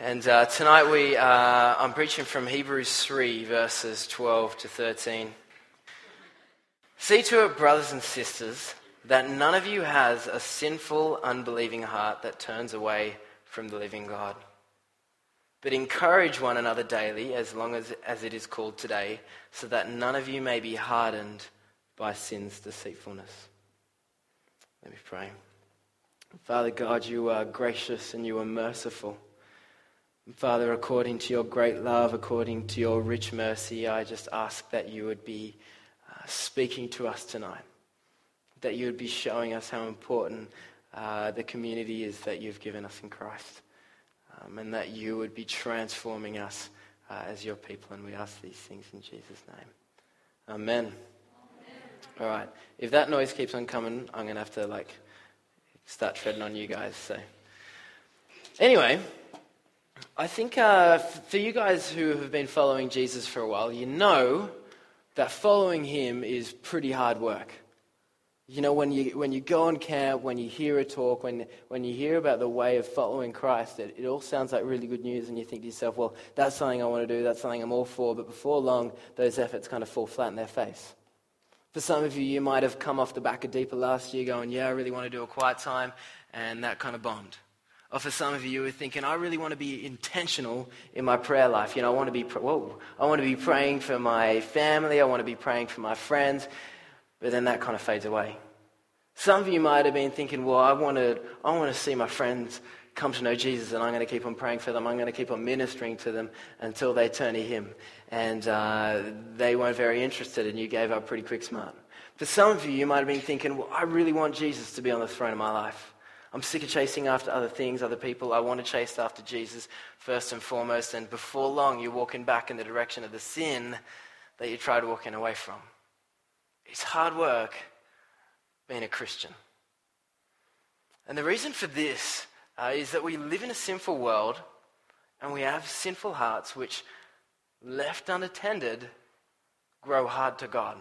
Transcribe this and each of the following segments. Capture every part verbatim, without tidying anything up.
And uh, tonight we, uh, I'm preaching from Hebrews three, verses twelve to thirteen. See to it, brothers and sisters, that none of you has a sinful, unbelieving heart that turns away from the living God. But encourage one another daily, as long as, as it is called today, so that none of you may be hardened by sin's deceitfulness. Let me pray. Father God, you are gracious and you are merciful. Father, according to your great love, according to your rich mercy, I just ask that you would be uh, speaking to us tonight, that you would be showing us how important uh, the community is that you've given us in Christ, um, and that you would be transforming us uh, as your people, and we ask these things in Jesus' name. Amen. Amen. All right, if that noise keeps on coming, I'm going to have to like start treading on you guys. So, anyway, I think uh, for you guys who have been following Jesus for a while, you know that following him is pretty hard work. You know, when you when you go on camp, when you hear a talk, when when you hear about the way of following Christ, it, it all sounds like really good news, and you think to yourself, well, that's something I want to do, that's something I'm all for, but before long, those efforts kind of fall flat in their face. For some of you, you might have come off the back of Deeper last year going, yeah, I really want to do a quiet time, and that kind of bombed. Or for some of you who are thinking, I really want to be intentional in my prayer life. You know, I want to be, whoa, I want to be praying for my family, I want to be praying for my friends, but then that kind of fades away. Some of you might have been thinking, well, I want to, I want to see my friends come to know Jesus, and I'm going to keep on praying for them. I'm going to keep on ministering to them until they turn to him. And uh, they weren't very interested, and you gave up pretty quick smart. For some of you, you might have been thinking, well, I really want Jesus to be on the throne of my life. I'm sick of chasing after other things, other people. I want to chase after Jesus first and foremost. And before long, you're walking back in the direction of the sin that you tried walking away from. It's hard work being a Christian. And the reason for this uh, is that we live in a sinful world, and we have sinful hearts which, left unattended, grow hard to God.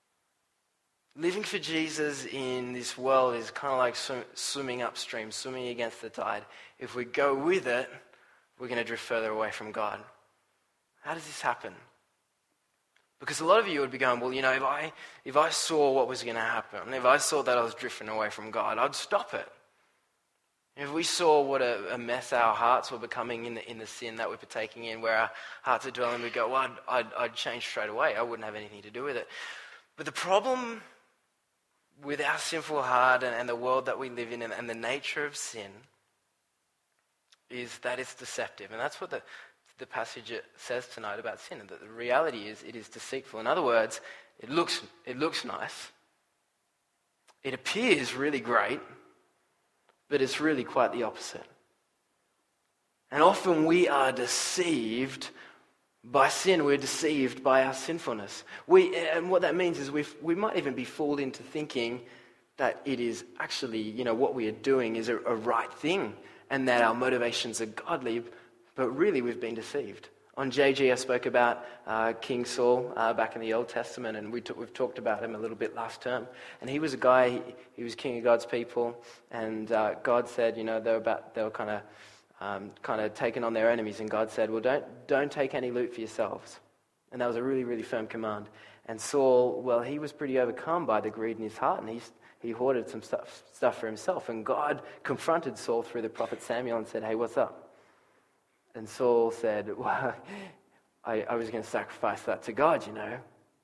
Living for Jesus in this world is kind of like sw- swimming upstream, swimming against the tide. If we go with it, we're going to drift further away from God. How does this happen? Because a lot of you would be going, well, you know, if I if I saw what was going to happen, if I saw that I was drifting away from God, I'd stop it. If we saw what a, a mess our hearts were becoming in the in the sin that we're partaking in, where our hearts are dwelling, we'd go, well, I'd, I'd, I'd change straight away. I wouldn't have anything to do with it. But the problem with our sinful heart and, and the world that we live in and, and the nature of sin is that it's deceptive. And that's what the, the passage says tonight about sin. And that the reality is it is deceitful. In other words, it looks it looks nice. It appears really great, but it's really quite the opposite. And often we are deceived by sin. We're deceived by our sinfulness. We, and what that means is we we might even be fooled into thinking that it is actually, you know, what we are doing is a, a right thing and that our motivations are godly, but really we've been deceived. On J G, I spoke about uh, King Saul uh, back in the Old Testament, and we t- we've talked about him a little bit last term. And he was a guy, he, he was king of God's people, and uh, God said, you know, they were about, they were kind of Um, kind of taken on their enemies, and God said, well, don't don't take any loot for yourselves. And that was a really, really firm command. And Saul, well, he was pretty overcome by the greed in his heart, and he, he hoarded some stuff, stuff for himself. And God confronted Saul through the prophet Samuel and said, hey, what's up? And Saul said, well, I, I was going to sacrifice that to God, you know.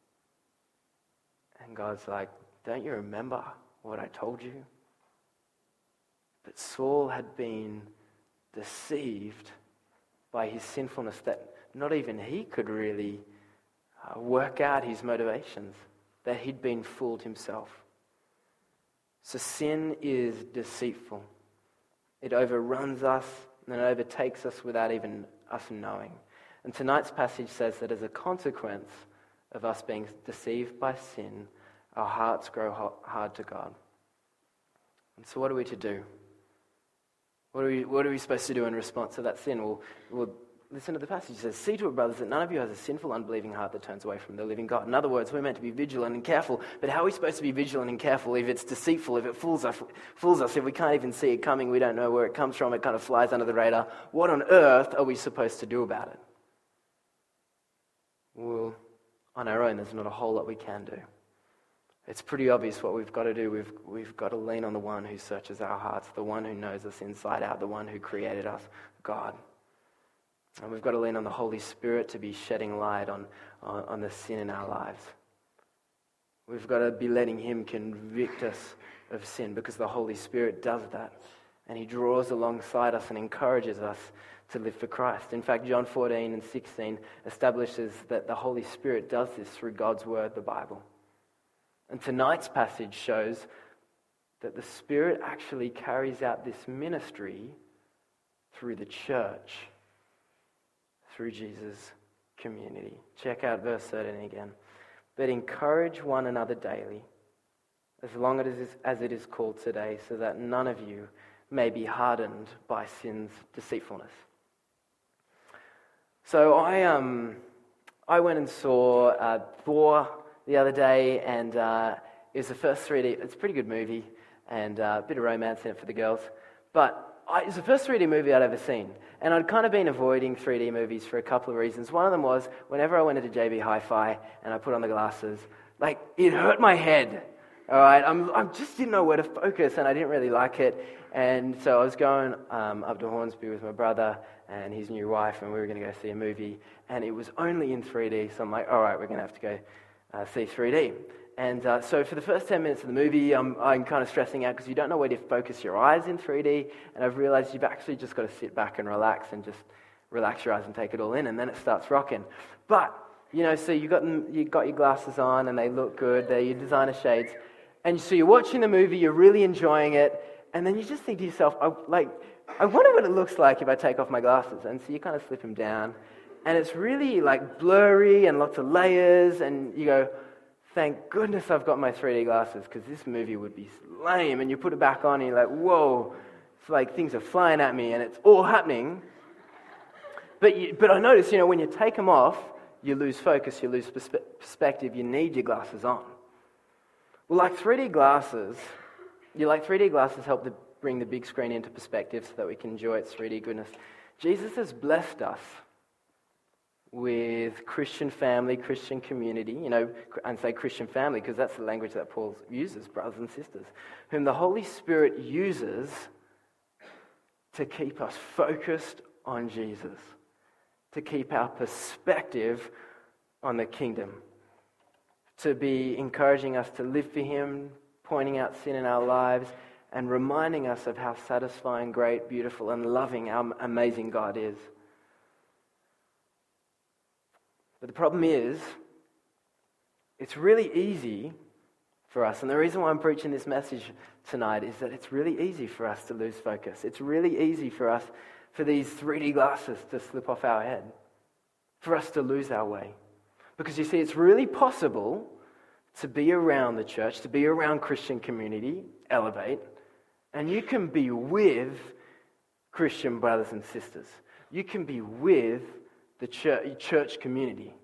And God's like, don't you remember what I told you? But Saul had been deceived by his sinfulness that not even he could really uh, work out his motivations, that he'd been fooled himself. So sin is deceitful. It overruns us and it overtakes us without even us knowing. And tonight's passage says that as a consequence of us being deceived by sin, our hearts grow hard to God. And so what are we to do? What are we, what are we supposed to do in response to that sin? Well, well, listen to the passage. It says, "See to it, brothers, that none of you has a sinful, unbelieving heart that turns away from the living God." In other words, we're meant to be vigilant and careful. But how are we supposed to be vigilant and careful if it's deceitful, if it fools us, fools us, if we can't even see it coming, we don't know where it comes from, it kind of flies under the radar? What on earth are we supposed to do about it? Well, on our own, there's not a whole lot we can do. It's pretty obvious what we've got to do. We've, we've got to lean on the one who searches our hearts, the one who knows us inside out, the one who created us, God. And we've got to lean on the Holy Spirit to be shedding light on, on, on the sin in our lives. We've got to be letting him convict us of sin, because the Holy Spirit does that. And he draws alongside us and encourages us to live for Christ. In fact, John fourteen and sixteen establishes that the Holy Spirit does this through God's word, the Bible. And tonight's passage shows that the Spirit actually carries out this ministry through the church, through Jesus' community. Check out verse thirteen again. "But encourage one another daily, as long as it is, as it is called today, so that none of you may be hardened by sin's deceitfulness." So I um I went and saw uh, Thor the other day, and uh, it was the first three D. It's a pretty good movie, and uh, a bit of romance in it for the girls. But I, it was the first three D movie I'd ever seen, and I'd kind of been avoiding three D movies for a couple of reasons. One of them was whenever I went into J B Hi-Fi and I put on the glasses, like it hurt my head. All right, I'm I just didn't know where to focus, and I didn't really like it. And so I was going um, up to Hornsby with my brother and his new wife, and we were going to go see a movie, and it was only in three D. So I'm like, all right, we're going to have to go uh, see three D. And uh, so for the first ten minutes of the movie, I'm, I'm kind of stressing out because you don't know where to focus your eyes in three D. And I've realized you've actually just got to sit back and relax and just relax your eyes and take it all in, and then it starts rocking. But, you know, so you got them, you got your glasses on and they look good, they're your designer shades. And so you're watching the movie, you're really enjoying it, and then you just think to yourself, I, like, I wonder what it looks like if I take off my glasses. And so you kind of slip them down, and it's really like blurry and lots of layers, and you go, thank goodness I've got my three D glasses, because this movie would be lame. And you put it back on and you're like, whoa, it's like things are flying at me and it's all happening. But you, but I notice, you know, when you take them off, you lose focus, you lose perspe- perspective, you need your glasses on. Well, like three D glasses, you like three D glasses help to bring the big screen into perspective so that we can enjoy its three D goodness. Jesus has blessed us with Christian family, Christian community, you know, and say Christian family because that's the language that Paul uses, brothers and sisters, whom the Holy Spirit uses to keep us focused on Jesus, to keep our perspective on the kingdom, to be encouraging us to live for him, pointing out sin in our lives, and reminding us of how satisfying, great, beautiful, and loving our amazing God is. But the problem is, it's really easy for us, and the reason why I'm preaching this message tonight is that it's really easy for us to lose focus. It's really easy for us, for these three D glasses to slip off our head, for us to lose our way. Because you see, it's really possible to be around the church, to be around Christian community, Elevate, and you can be with Christian brothers and sisters. You can be with the church, church community.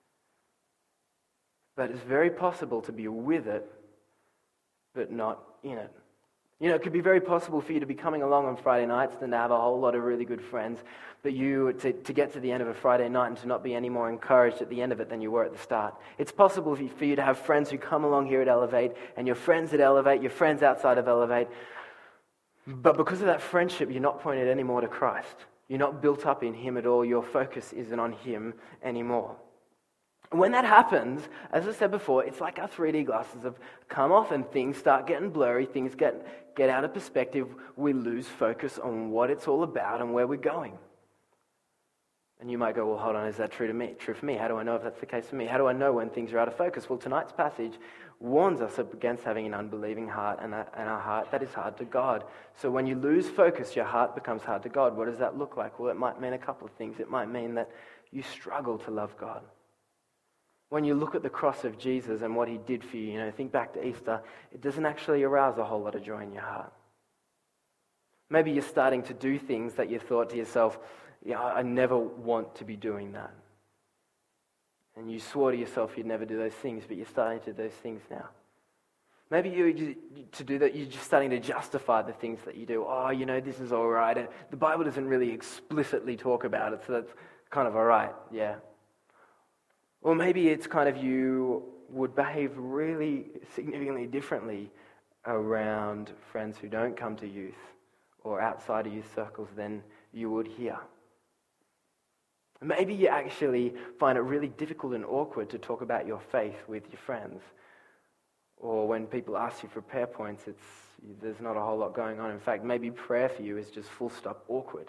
But it's very possible to be with it, but not in it. You know, it could be very possible for you to be coming along on Friday nights and to have a whole lot of really good friends, but you to, to get to the end of a Friday night and to not be any more encouraged at the end of it than you were at the start. It's possible for you, for you to have friends who come along here at Elevate, and your friends at Elevate, your friends outside of Elevate, but because of that friendship, you're not pointed anymore to Christ. You're not built up in him at all. Your focus isn't on him anymore. When that happens, as I said before, it's like our three D glasses have come off and things start getting blurry, things get, get out of perspective. We lose focus on what it's all about and where we're going. And you might go, well, hold on, is that true to me? True for me? How do I know if that's the case for me? How do I know when things are out of focus? Well, tonight's passage warns us against having an unbelieving heart and a, and a heart that is hard to God. So when you lose focus, your heart becomes hard to God. What does that look like? Well, it might mean a couple of things. It might mean that you struggle to love God. When you look at the cross of Jesus and what he did for you, you know, think back to Easter, it doesn't actually arouse a whole lot of joy in your heart. Maybe you're starting to do things that you thought to yourself, yeah, I never want to be doing that. And you swore to yourself you'd never do those things, but you're starting to do those things now. Maybe you to do that, you're just starting to justify the things that you do. Oh, you know, this is all right. And the Bible doesn't really explicitly talk about it, so that's kind of all right, yeah. Or maybe it's kind of you would behave really significantly differently around friends who don't come to youth or outside of youth circles than you would here. Maybe you actually find it really difficult and awkward to talk about your faith with your friends. Or when people ask you for prayer points, it's there's not a whole lot going on. In fact, maybe prayer for you is just full stop awkward.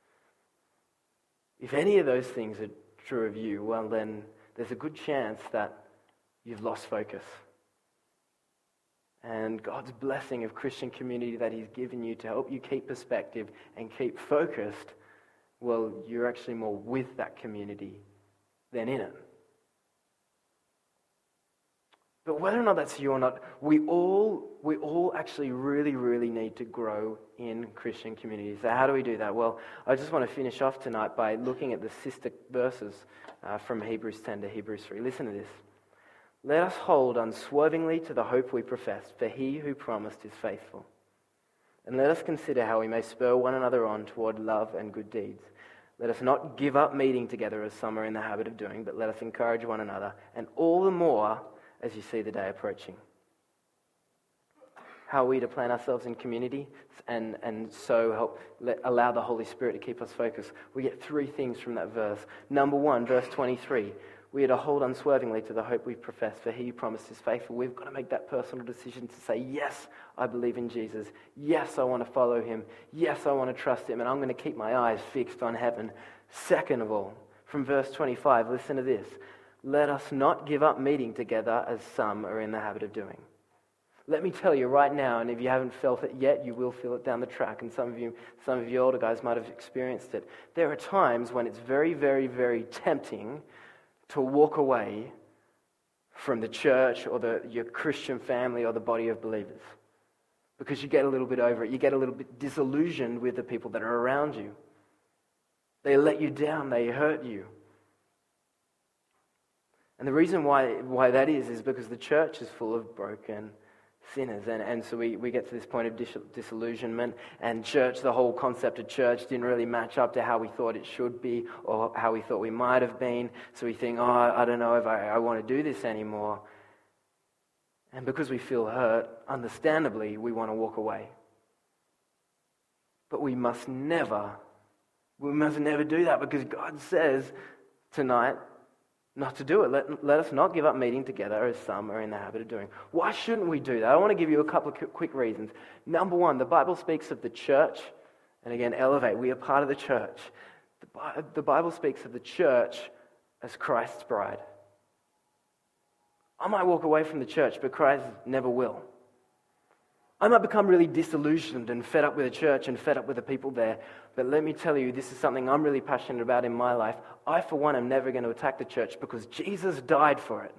If any of those things are true of you, well then there's a good chance that you've lost focus. And God's blessing of Christian community that He's given you to help you keep perspective and keep focused, well, you're actually more with that community than in it. But whether or not that's you or not, we all we all actually really, really need to grow in Christian communities. So how do we do that? Well, I just want to finish off tonight by looking at the sister verses uh, from Hebrews ten to Hebrews three. Listen to this. Let us hold unswervingly to the hope we profess, for He who promised is faithful. And let us consider how we may spur one another on toward love and good deeds. Let us not give up meeting together as some are in the habit of doing, but let us encourage one another, and all the more as you see the day approaching. How are we to plan ourselves in community and, and so help let, allow the Holy Spirit to keep us focused? We get three things from that verse. Number one, verse twenty-three, we are to hold unswervingly to the hope we profess, for He who promised is faithful. We've got to make that personal decision to say, yes, I believe in Jesus. Yes, I want to follow Him. Yes, I want to trust Him, and I'm going to keep my eyes fixed on heaven. Second of all, from verse twenty-five, listen to this. Let us not give up meeting together as some are in the habit of doing. Let me tell you right now, and if you haven't felt it yet, you will feel it down the track, and some of you, some of you older guys might have experienced it. There are times when it's very, very, very tempting to walk away from the church or the, your Christian family or the body of believers, because you get a little bit over it. You get a little bit disillusioned with the people that are around you. They let you down. They hurt you. And the reason why why that is, is because the church is full of broken sinners. And, and so we, we get to this point of dis- disillusionment, and church, the whole concept of church didn't really match up to how we thought it should be or how we thought we might have been. So we think, oh, I don't know if I, I want to do this anymore. And because we feel hurt, understandably, we want to walk away. But we must never, we must never do that, because God says tonight, not to do it. Let, let us not give up meeting together as some are in the habit of doing. Why shouldn't we do that? I want to give you a couple of quick reasons. Number one, the Bible speaks of the church, and again, elevate. We are part of the church. The, the Bible speaks of the church as Christ's bride. I might walk away from the church, but Christ never will. I might become really disillusioned and fed up with the church and fed up with the people there. But let me tell you, this is something I'm really passionate about in my life. I, for one, am never going to attack the church because Jesus died for it.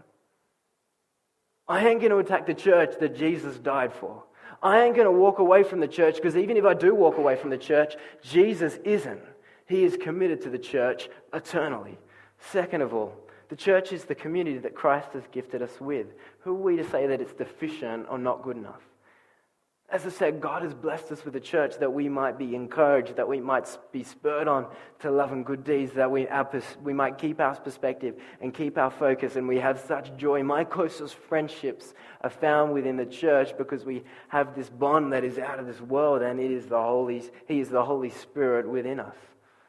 I ain't going to attack the church that Jesus died for. I ain't going to walk away from the church, because even if I do walk away from the church, Jesus isn't. He is committed to the church eternally. Second of all, the church is the community that Christ has gifted us with. Who are we to say that it's deficient or not good enough? As I said, God has blessed us with a church that we might be encouraged, that we might be spurred on to love and good deeds, that we, our, we might keep our perspective and keep our focus, and we have such joy. My closest friendships are found within the church because we have this bond that is out of this world, and it is the Holy, He is the Holy Spirit within us.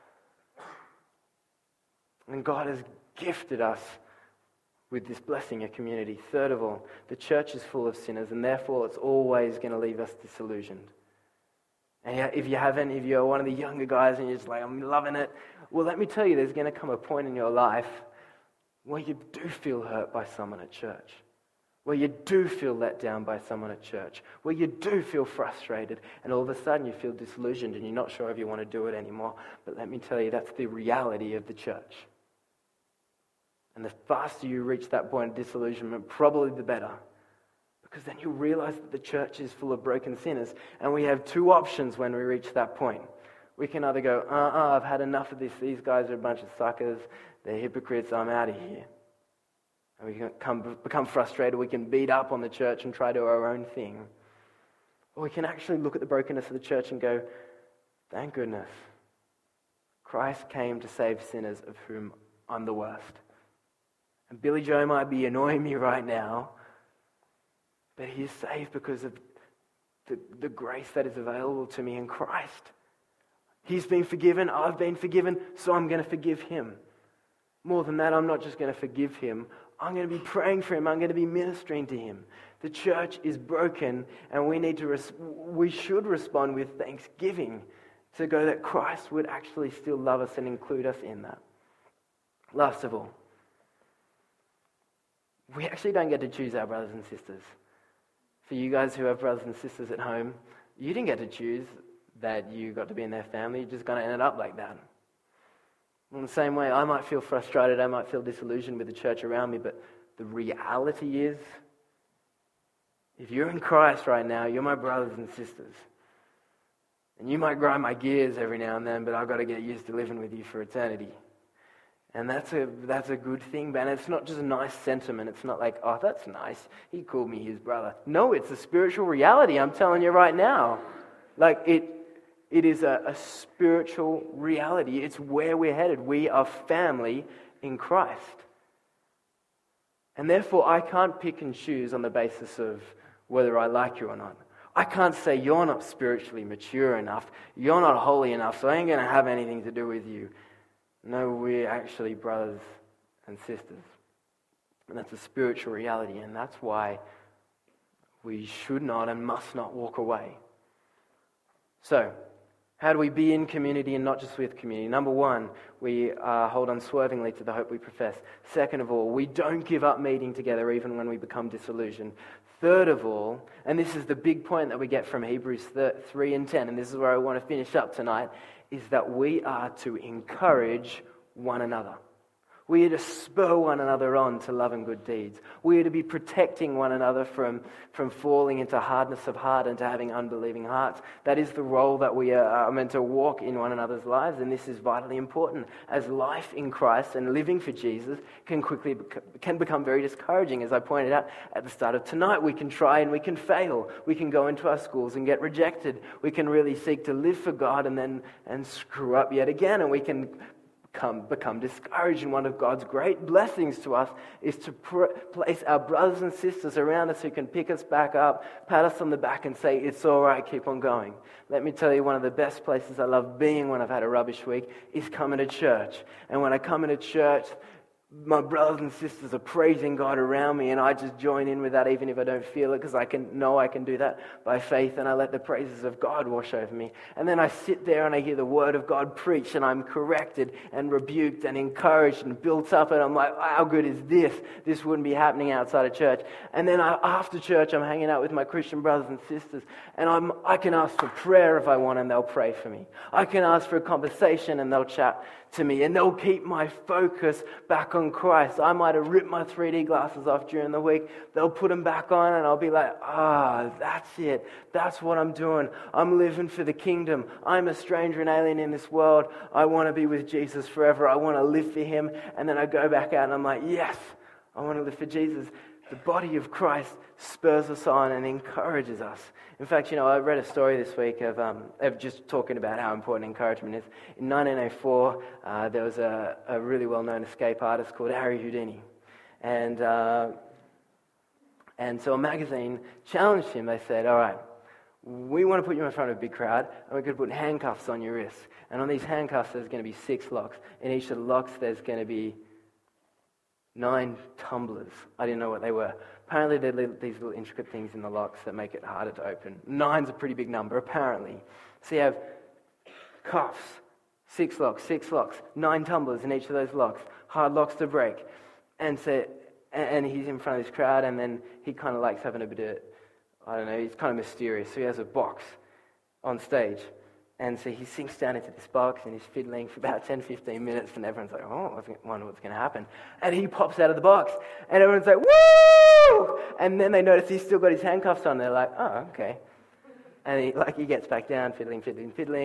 And God has gifted us with this blessing of community. Third of all, the church is full of sinners, and therefore it's always going to leave us disillusioned. And if you haven't, if you're one of the younger guys and you're just like, I'm loving it, well, let me tell you, there's going to come a point in your life where you do feel hurt by someone at church, where you do feel let down by someone at church, where you do feel frustrated, and all of a sudden you feel disillusioned and you're not sure if you want to do it anymore. But let me tell you, that's the reality of the church. And the faster you reach that point of disillusionment, probably the better. Because then you'll realize that the church is full of broken sinners. And we have two options when we reach that point. We can either go, uh-uh, I've had enough of this. These guys are a bunch of suckers. They're hypocrites. I'm out of here. And we can come, become frustrated. We can beat up on the church and try to do our own thing. Or we can actually look at the brokenness of the church and go, thank goodness. Christ came to save sinners, of whom I'm the worst. And Billy Joe might be annoying me right now, but he's saved because of the, the grace that is available to me in Christ. He's been forgiven, I've been forgiven, so I'm going to forgive him. More than that, I'm not just going to forgive him, I'm going to be praying for him, I'm going to be ministering to him. The church is broken, and we need to res- we should respond with thanksgiving to go that Christ would actually still love us and include us in that. Last of all, we actually don't get to choose our brothers and sisters. For you guys who have brothers and sisters at home, you didn't get to choose that you got to be in their family. You're just going to end up like that. In the same way, I might feel frustrated, I might feel disillusioned with the church around me, but the reality is, if you're in Christ right now, you're my brothers and sisters. And you might grind my gears every now and then, but I've got to get used to living with you for eternity. And that's a that's a good thing, man. It's not just a nice sentiment. It's not like, oh, that's nice. He called me his brother. No, it's a spiritual reality. I'm telling you right now. Like, it it is a, a spiritual reality. It's where we're headed. We are family in Christ. And therefore, I can't pick and choose on the basis of whether I like you or not. I can't say you're not spiritually mature enough, you're not holy enough, so I ain't going to have anything to do with you. No, we're actually brothers and sisters. And that's a spiritual reality, and that's why we should not and must not walk away. So, how do we be in community and not just with community? Number one, we uh, hold unswervingly to the hope we profess. Second of all, we don't give up meeting together even when we become disillusioned. Third of all, and this is the big point that we get from Hebrews three and ten, and this is where I want to finish up tonight, is that we are to encourage one another. We are to spur one another on to love and good deeds. We are to be protecting one another from, from falling into hardness of heart and to having unbelieving hearts. That is the role that we are meant to walk in one another's lives, and this is vitally important, as life in Christ and living for Jesus can quickly bec- can become very discouraging. As I pointed out at the start of tonight, we can try and we can fail. We can go into our schools and get rejected. We can really seek to live for God and then and screw up yet again, and we can Come, become discouraged. And one of God's great blessings to us is to pr- place our brothers and sisters around us who can pick us back up, pat us on the back and say, it's all right, keep on going. Let me tell you, one of the best places I love being when I've had a rubbish week is coming to church. And when I come into church, my brothers and sisters are praising God around me, and I just join in with that even if I don't feel it, because I can know I can do that by faith, and I let the praises of God wash over me. And then I sit there and I hear the word of God preached, and I'm corrected and rebuked and encouraged and built up, and I'm like, how good is this? This wouldn't be happening outside of church. And then I, after church, I'm hanging out with my Christian brothers and sisters, and I'm, I can ask for prayer if I want, and they'll pray for me. I can ask for a conversation, and they'll chat to me, and they'll keep my focus back on Christ. I might have ripped my three D glasses off during the week. They'll put them back on, and I'll be like, ah, that's it. That's what I'm doing. I'm living for the kingdom. I'm a stranger and alien in this world. I want to be with Jesus forever. I want to live for him. And then I go back out, and I'm like, yes, I want to live for Jesus. The body of Christ spurs us on and encourages us. In fact, you know, I read a story this week of, um, of just talking about how important encouragement is. In nineteen oh four, uh, there was a, a really well-known escape artist called Harry Houdini. And, uh, and so a magazine challenged him. They said, all right, we want to put you in front of a big crowd, and we're going to put handcuffs on your wrists. And on these handcuffs, there's going to be six locks. In each of the locks, there's going to be nine tumblers. I didn't know what they were. Apparently, there are these little intricate things in the locks that make it harder to open. Nine's a pretty big number, apparently. So you have cuffs, six locks, six locks, nine tumblers in each of those locks, hard locks to break. And so, and he's in front of this crowd, and then he kind of likes having a bit of, I don't know, he's kind of mysterious. So he has a box on stage. And so he sinks down into this box and he's fiddling for about ten, fifteen minutes, and everyone's like, oh, I wonder what's going to happen. And he pops out of the box and everyone's like, woo! And then they notice he's still got his handcuffs on. They're like, oh, okay. And he, like, he gets back down, fiddling, fiddling, fiddling,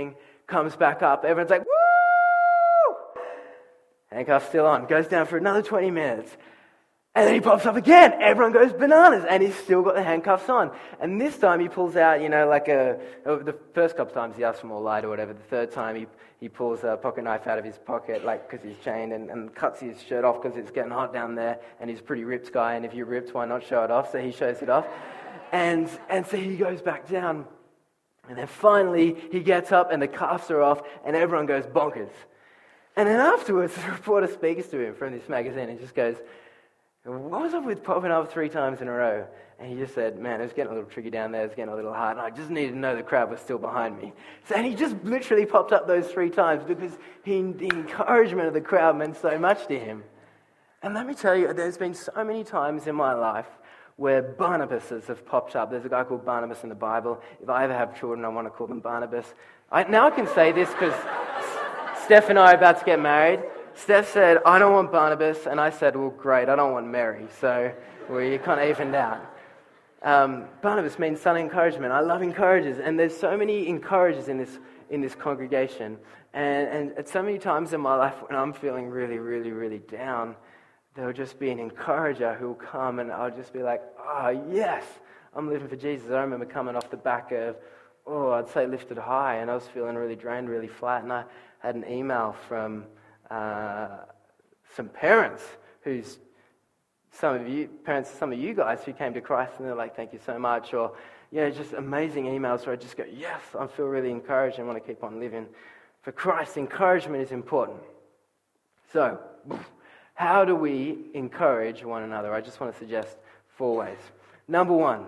comes back up. Everyone's like, woo! Handcuffs still on. Goes down for another twenty minutes. And then he pops up again. Everyone goes bananas. And he's still got the handcuffs on. And this time he pulls out, you know, like a... The first couple times he asks for more light or whatever. The third time he, he pulls a pocket knife out of his pocket, like, because he's chained, and, and cuts his shirt off because it's getting hot down there. And he's a pretty ripped guy. And if you're ripped, why not show it off? So he shows it off. And, and so he goes back down. And then finally he gets up and the cuffs are off. And everyone goes bonkers. And then afterwards, the reporter speaks to him from this magazine and just goes... What was up with popping up three times in a row? And he just said, man, it was getting a little tricky down there, it was getting a little hard, and I just needed to know the crowd was still behind me. So, and he just literally popped up those three times because he, the encouragement of the crowd meant so much to him. And let me tell you, there's been so many times in my life where Barnabases have popped up. There's a guy called Barnabas in the Bible. If I ever have children, I want to call them Barnabas. I, now I can say this because Steph and I are about to get married. Steph said, I don't want Barnabas, and I said, well, great, I don't want Mary, so we kind of evened out. Um, Barnabas means son of encouragement. I love encouragers, and there's so many encouragers in this in this congregation, and, and at so many times in my life when I'm feeling really, really, really down, there'll just be an encourager who'll come, and I'll just be like, oh, yes, I'm living for Jesus. I remember coming off the back of, oh, I'd say lifted high, and I was feeling really drained, really flat, and I had an email from... Uh, some parents who's some of you parents some of you guys who came to Christ, and they're like, thank you so much, or you know, just amazing emails where I just go, yes, I feel really encouraged and want to keep on living for Christ. Encouragement is important. So how do we encourage one another? I just want to suggest four ways. Number one,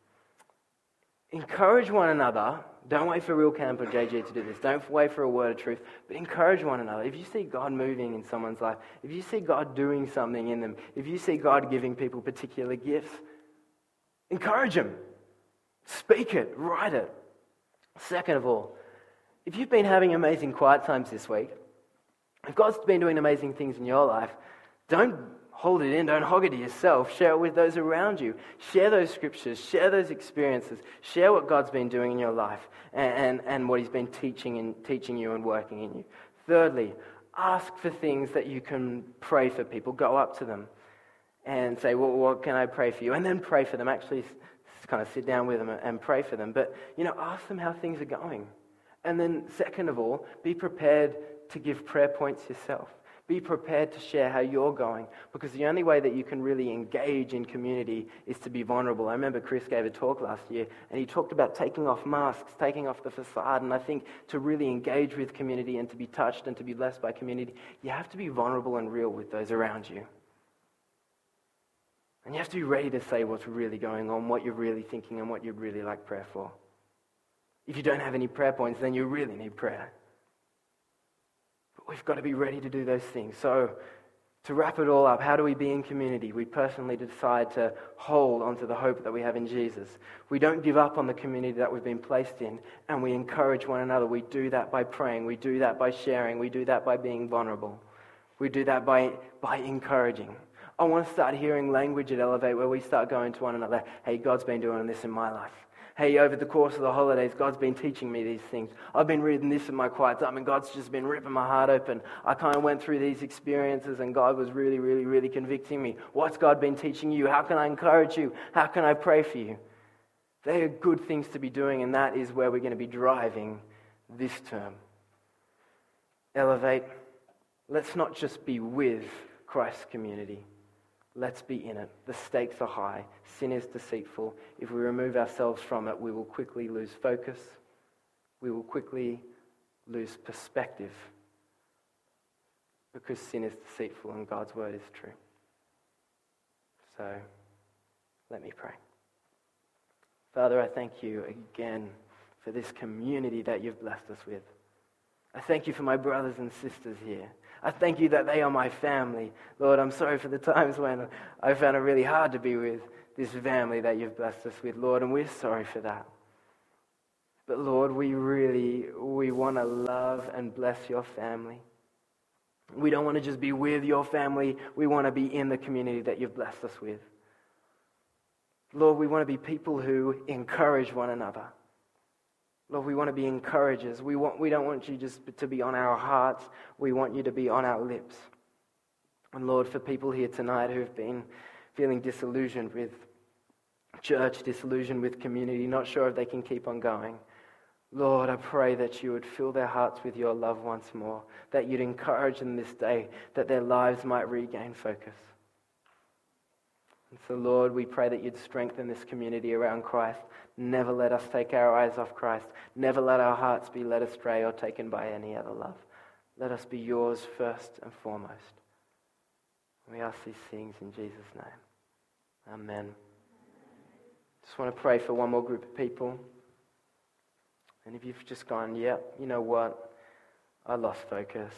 encourage one another. Don't wait for Real Camp or J G to do this. Don't wait for a word of truth, but encourage one another. If you see God moving in someone's life, if you see God doing something in them, if you see God giving people particular gifts, encourage them. Speak it. Write it. Second of all, if you've been having amazing quiet times this week, if God's been doing amazing things in your life, don't hold it in, don't hog it to yourself. Share it with those around you. Share those scriptures, share those experiences, share what God's been doing in your life and, and, and what He's been teaching and teaching you and working in you. Thirdly, ask for things that you can pray for people. Go up to them and say, well, what can I pray for you? And then pray for them. Actually, kind of sit down with them and pray for them. But, you know, ask them how things are going. And then, second of all, be prepared to give prayer points yourself. Be prepared to share how you're going, because the only way that you can really engage in community is to be vulnerable. I remember Chris gave a talk last year, and he talked about taking off masks, taking off the facade, and I think to really engage with community and to be touched and to be blessed by community, you have to be vulnerable and real with those around you. And you have to be ready to say what's really going on, what you're really thinking, and what you'd really like prayer for. If you don't have any prayer points, then you really need prayer. We've got to be ready to do those things. So, to wrap it all up, how do we be in community? We personally decide to hold onto the hope that we have in Jesus. We don't give up on the community that we've been placed in, and we encourage one another. We do that by praying. We do that by sharing. We do that by being vulnerable. We do that by, by encouraging. I want to start hearing language at Elevate where we start going to one another, hey, God's been doing this in my life. Hey, over the course of the holidays, God's been teaching me these things. I've been reading this in my quiet time, and God's just been ripping my heart open. I kind of went through these experiences, and God was really, really, really convicting me. What's God been teaching you? How can I encourage you? How can I pray for you? They are good things to be doing, and that is where we're going to be driving this term. Elevate. Let's not just be with Christ's community. Let's be in it. The stakes are high. Sin is deceitful. If we remove ourselves from it, we will quickly lose focus. We will quickly lose perspective. Because sin is deceitful and God's word is true. So, let me pray. Father, I thank you again for this community that you've blessed us with. I thank you for my brothers and sisters here. I thank you that they are my family. Lord, I'm sorry for the times when I found it really hard to be with this family that you've blessed us with, Lord, and we're sorry for that. But Lord, we really, we want to love and bless your family. We don't want to just be with your family. We want to be in the community that you've blessed us with. Lord, we want to be people who encourage one another. Lord, we want to be encouragers. We want, we don't want you just to be on our hearts. We want you to be on our lips. And Lord, for people here tonight who have been feeling disillusioned with church, disillusioned with community, not sure if they can keep on going, Lord, I pray that you would fill their hearts with your love once more, that you'd encourage them this day, that their lives might regain focus. And so, Lord, we pray that you'd strengthen this community around Christ. Never let us take our eyes off Christ. Never let our hearts be led astray or taken by any other love. Let us be yours first and foremost. We ask these things in Jesus' name. Amen. Just want to pray for one more group of people. And if you've just gone, yeah, you know what? I lost focus.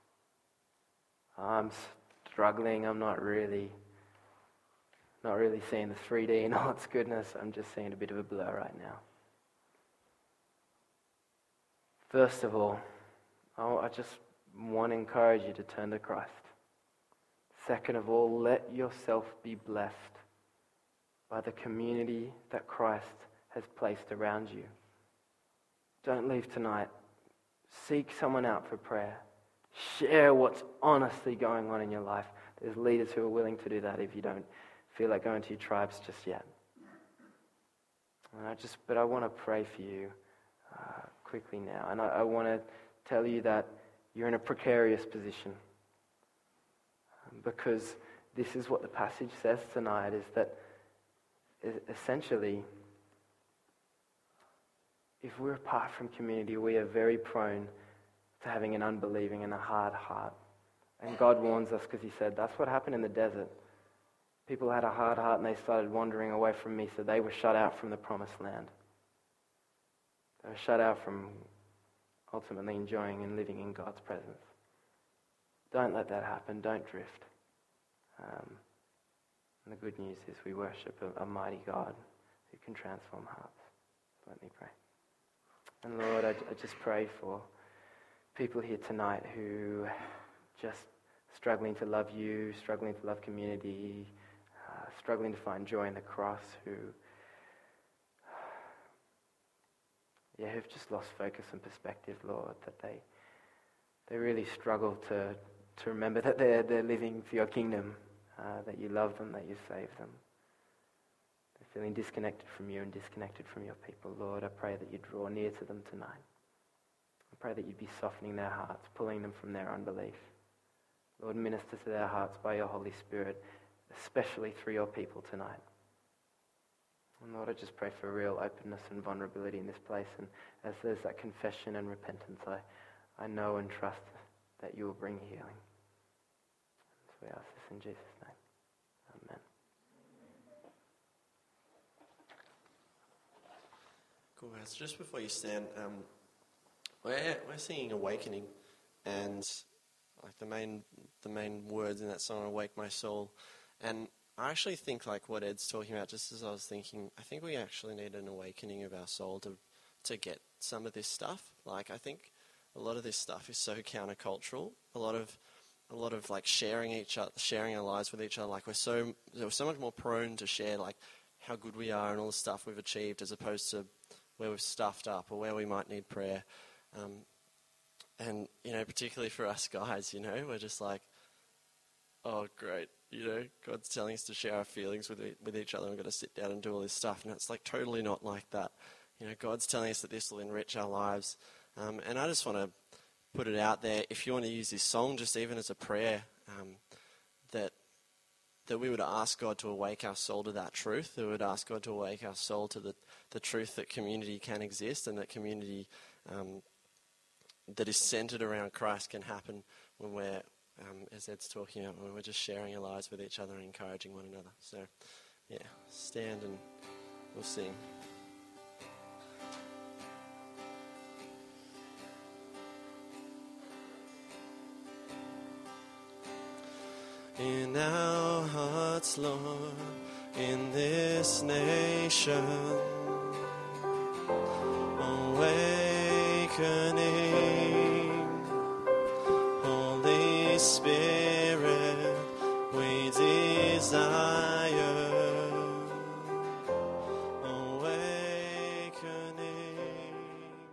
I'm struggling. I'm not really, not really seeing the three D in all its goodness. I'm just seeing a bit of a blur right now. First of all, I just want to encourage you to turn to Christ. Second of all, let yourself be blessed by the community that Christ has placed around you. Don't leave tonight. Seek someone out for prayer. Share what's honestly going on in your life. There's leaders who are willing to do that if you don't feel like going to your tribes just yet. And I just, but I want to pray for you uh, quickly now. And I, I want to tell you that you're in a precarious position. Because this is what the passage says tonight, is that essentially, if we're apart from community, we are very prone to having an unbelieving and a hard heart. And God warns us because he said, that's what happened in the desert. People had a hard heart and they started wandering away from me, so they were shut out from the promised land. They were shut out from ultimately enjoying and living in God's presence. Don't let that happen. Don't drift. Um, and the good news is we worship a, a mighty God who can transform hearts. Let me pray. And Lord, I, I just pray for people here tonight who just struggling to love you, struggling to love community, uh, struggling to find joy in the cross, who yeah, who've just lost focus and perspective, Lord, that they they really struggle to to remember that they're they're living for your kingdom, uh, that you love them, that you save them. They're feeling disconnected from you and disconnected from your people, Lord. I pray that you draw near to them tonight. I pray that you'd be softening their hearts, pulling them from their unbelief. Lord, minister to their hearts by your Holy Spirit, especially through your people tonight. And Lord, I just pray for real openness and vulnerability in this place. And as there's that confession and repentance, I, I know and trust that you will bring healing. So we ask this in Jesus' name. Amen. Cool, guys. Just before you stand, um, we're we're singing "Awakening," and like the main the main words in that song, "Awake my soul," and I actually think like what Ed's talking about. Just as I was thinking, I think we actually need an awakening of our soul to to get some of this stuff. Like I think a lot of this stuff is so countercultural. A lot of a lot of like sharing each other, sharing our lives with each other. Like we're so we're so much more prone to share like how good we are and all the stuff we've achieved, as opposed to where we've stuffed up or where we might need prayer. Um, and, you know, particularly for us guys, you know, we're just like, oh, great, you know, God's telling us to share our feelings with e- with each other. We've got to sit down and do all this stuff. And it's like totally not like that. You know, God's telling us that this will enrich our lives. Um, and I just want to put it out there, if you want to use this song just even as a prayer, um, that that we would ask God to awake our soul to that truth, that we would ask God to awake our soul to the, the truth that community can exist, and that community um, that is centered around Christ can happen when we're, um, as Ed's talking about, when we're just sharing our lives with each other and encouraging one another. So, yeah, stand and we'll sing. In our hearts, Lord, in this nation, awakening, Holy Spirit, we desire, awakening.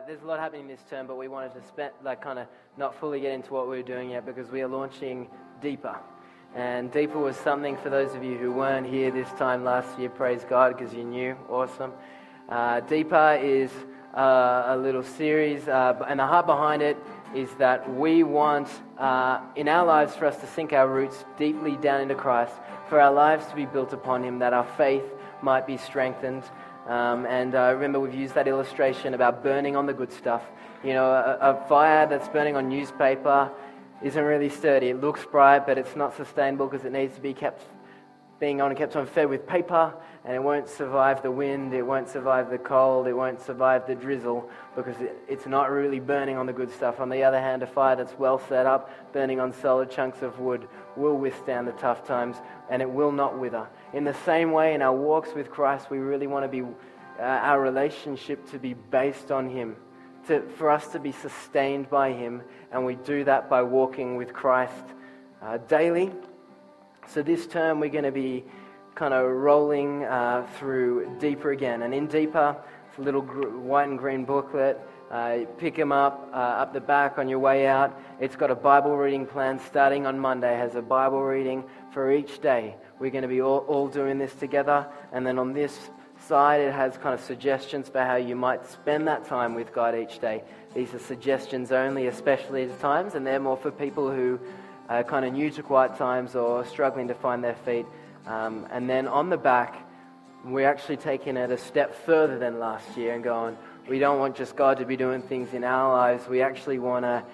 there's a lot happening this term, but we wanted to spend, like, kind of not fully get into what we were doing yet because we are launching Deeper. And Deeper was something for those of you who weren't here this time last year, praise God, because you knew, awesome. Uh, Deeper is uh, a little series, uh, and the heart behind it is that we want, uh, in our lives, for us to sink our roots deeply down into Christ, for our lives to be built upon Him, that our faith might be strengthened. Um, and I uh, remember we've used that illustration about burning on the good stuff. You know, a, a fire that's burning on newspaper isn't really sturdy. It looks bright, but it's not sustainable because it needs to be kept being on and kept on fed with paper, and it won't survive the wind, it won't survive the cold, it won't survive the drizzle because it, it's not really burning on the good stuff. On the other hand, a fire that's well set up, burning on solid chunks of wood, will withstand the tough times and it will not wither. In the same way, in our walks with Christ, we really want to be, uh, our relationship to be based on Him, to, for us to be sustained by Him, and we do that by walking with Christ uh, daily. So this term we're going to be kind of rolling uh, through Deeper again. And in Deeper, it's a little gr- white and green booklet. Uh, pick them up uh, up the back on your way out. It's got a Bible reading plan starting on Monday. It has a Bible reading for each day. We're going to be all, all doing this together. And then on this side, it has kind of suggestions for how you might spend that time with God each day. These are suggestions only, especially at times, and they're more for people who are kind of new to quiet times or struggling to find their feet. Um, and then on the back, we're actually taking it a step further than last year and going, we don't want just God to be doing things in our lives. We actually want to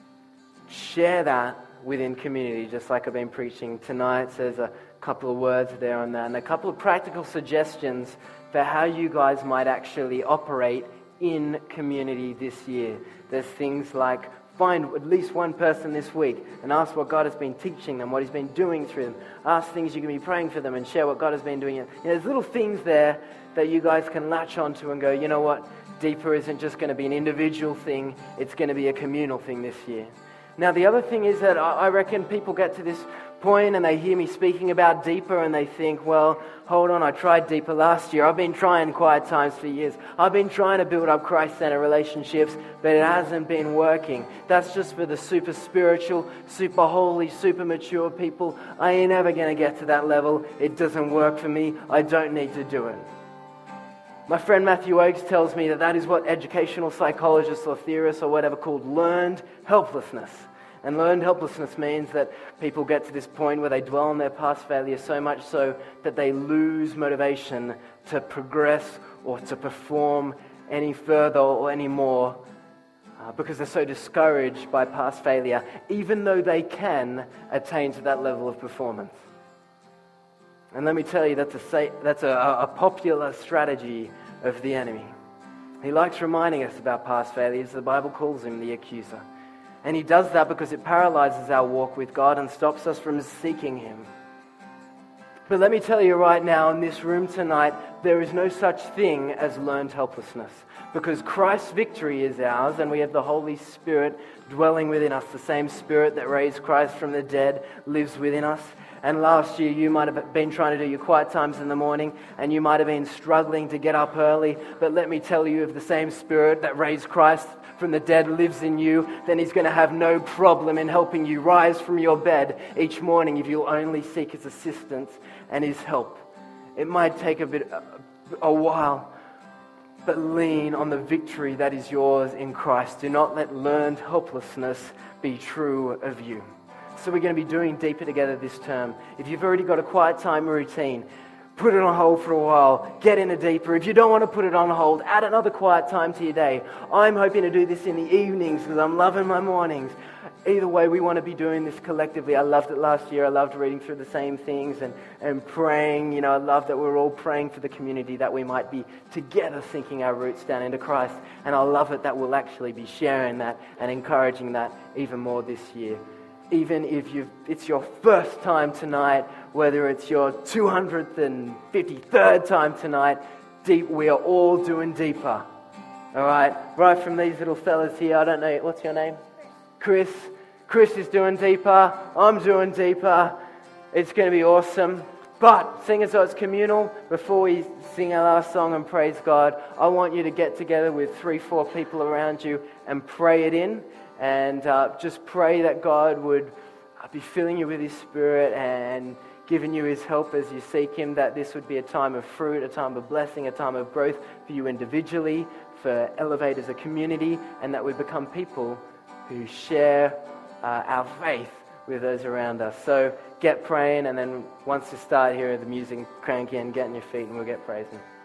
share that within community, just like I've been preaching tonight. So there's a couple of words there on that and a couple of practical suggestions for how you guys might actually operate in community this year. There's things like find at least one person this week and ask what God has been teaching them, what He's been doing through them. Ask things you can be praying for them and share what God has been doing. You know, there's little things there that you guys can latch onto and go, you know what, Deeper isn't just going to be an individual thing, it's going to be a communal thing this year. Now the other thing is that I reckon people get to this point and they hear me speaking about Deeper and they think, well, hold on, I tried Deeper last year. I've been trying quiet times for years. I've been trying to build up Christ-centered relationships, but it hasn't been working. That's just for the super spiritual, super holy, super mature people. I ain't ever going to get to that level. It doesn't work for me. I don't need to do it. My friend Matthew Oakes tells me that that is what educational psychologists or theorists or whatever called learned helplessness. And learned helplessness means that people get to this point where they dwell on their past failure so much so that they lose motivation to progress or to perform any further or any more uh, because they're so discouraged by past failure, even though they can attain to that level of performance. And let me tell you, that's a, that's a, a popular strategy of the enemy. He likes reminding us about past failures. The Bible calls him the accuser. And he does that because it paralyzes our walk with God and stops us from seeking Him. But let me tell you right now, in this room tonight, there is no such thing as learned helplessness. Because Christ's victory is ours, and we have the Holy Spirit dwelling within us. The same Spirit that raised Christ from the dead lives within us. And last year you might have been trying to do your quiet times in the morning, and you might have been struggling to get up early. But let me tell you, if the same Spirit that raised Christ from the dead lives in you, then He's going to have no problem in helping you rise from your bed each morning if you'll only seek His assistance and His help. It might take a bit, a while, but lean on the victory that is yours in Christ. Do not let learned helplessness be true of you. So we're going to be doing Deeper together this term. If you've already got a quiet time routine, put it on hold for a while. Get in a Deeper. If you don't want to put it on hold, add another quiet time to your day. I'm hoping to do this in the evenings because I'm loving my mornings. Either way, we want to be doing this collectively. I loved it last year. I loved reading through the same things and, and praying. You know, I love that we're all praying for the community, that we might be together sinking our roots down into Christ. And I love it that we'll actually be sharing that and encouraging that even more this year. Even if you've, it's your first time tonight, whether it's your two hundred fifty-third time tonight, deep, we are all doing Deeper. All right? Right from these little fellas here, I don't know, what's your name? Chris. Chris is doing Deeper. I'm doing Deeper. It's going to be awesome. But seeing as though it's communal, before we sing our last song and praise God, I want you to get together with three, four people around you and pray it in. And uh, just pray that God would be filling you with His Spirit and giving you His help as you seek Him, that this would be a time of fruit, a time of blessing, a time of growth for you individually, for Elevate as a community, and that we become people who share uh, our faith with those around us. So get praying, and then once you start hearing the music cranky and get on your feet, and we'll get praising.